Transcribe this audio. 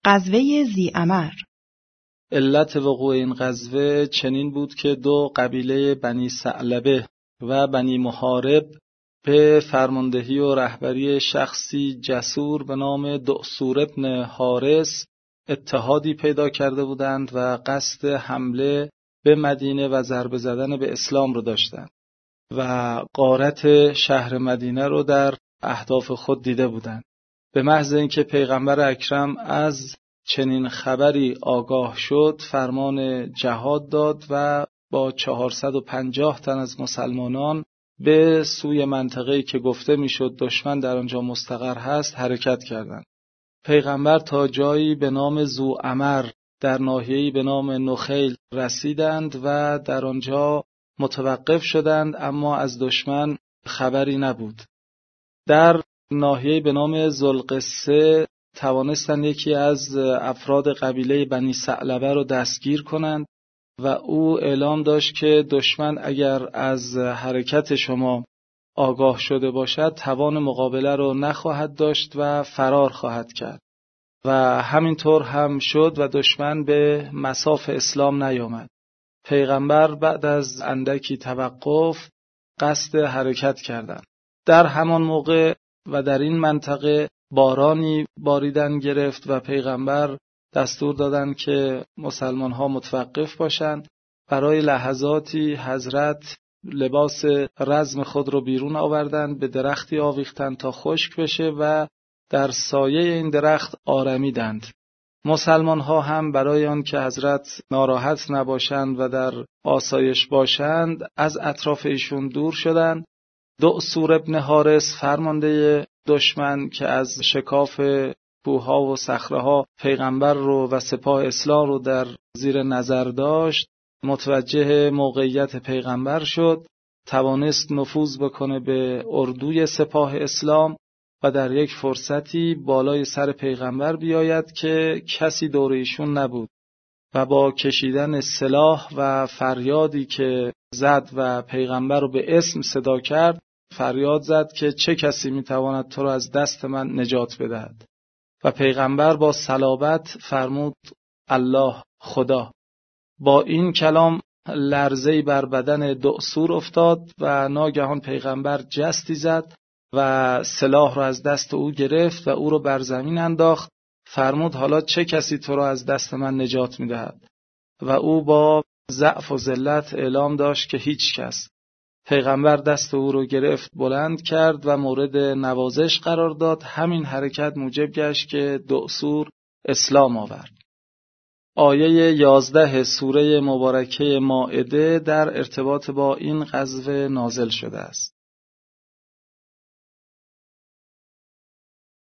غزوه ذی‌عمر. علت وقوع این غزوه چنین بود که دو قبیله بنی ثعلبه و بنی محارب به فرماندهی و رهبری شخصی جسور به نام دؤسور بن حارث اتحادی پیدا کرده بودند و قصد حمله به مدینه و ضربه زدن به اسلام رو داشتند و غارت شهر مدینه رو در اهداف خود دیده بودند. به محض اینکه پیغمبر اکرم از چنین خبری آگاه شد، فرمان جهاد داد و با 450 تن از مسلمانان به سوی منطقه‌ای که گفته میشد دشمن در آنجا مستقر هست حرکت کردند. پیغمبر تا جایی به نام ذوعمر در ناحیه‌ای به نام نخیل رسیدند و در آنجا متوقف شدند، اما از دشمن خبری نبود. در ناحیه‌ای به نام ذوالقصه توانستند یکی از افراد قبیله بنی ثعلبه رو دستگیر کنند و او اعلام داشت که دشمن اگر از حرکت شما آگاه شده باشد توان مقابله رو نخواهد داشت و فرار خواهد کرد و همینطور هم شد و دشمن به مصاف اسلام نیامد. پیغمبر بعد از اندکی توقف قصد حرکت کردند. در همان موقع و در این منطقه بارانی باریدن گرفت و پیغمبر دستور دادند که مسلمان ها متوقف باشند. برای لحظاتی حضرت لباس رزم خود رو بیرون آوردند، به درختی آویختند تا خشک بشه و در سایه این درخت آرمیدند. مسلمان ها هم برای آن که حضرت ناراحت نباشند و در آسایش باشند از اطراف ایشون دور شدند. دؤسور بن حارث فرمانده دشمن که از شکاف کوه‌ها و صخره‌ها پیغمبر رو و سپاه اسلام رو در زیر نظر داشت، متوجه موقعیت پیغمبر شد، توانست نفوذ بکنه به اردوی سپاه اسلام و در یک فرصتی بالای سر پیغمبر بیاید که کسی دور ایشون نبود و با کشیدن سلاح و فریادی که زد و پیغمبر رو به اسم صدا کرد، فریاد زد که چه کسی میتواند تو را از دست من نجات بدهد و پیغمبر با صلابت فرمود الله، خدا. با این کلام لرزه‌ای بر بدن دؤسور افتاد و ناگهان پیغمبر جستی زد و سلاح را از دست او گرفت و او را بر زمین انداخت. فرمود حالا چه کسی تو را از دست من نجات میدهد؟ و او با ضعف و ذلت اعلام داشت که هیچ کس. پیغمبر دست او رو گرفت، بلند کرد و مورد نوازش قرار داد. همین حرکت موجب گشت که دؤسور اسلام آورد. آیه 11 سوره مبارکه مائده در ارتباط با این غزوه نازل شده است.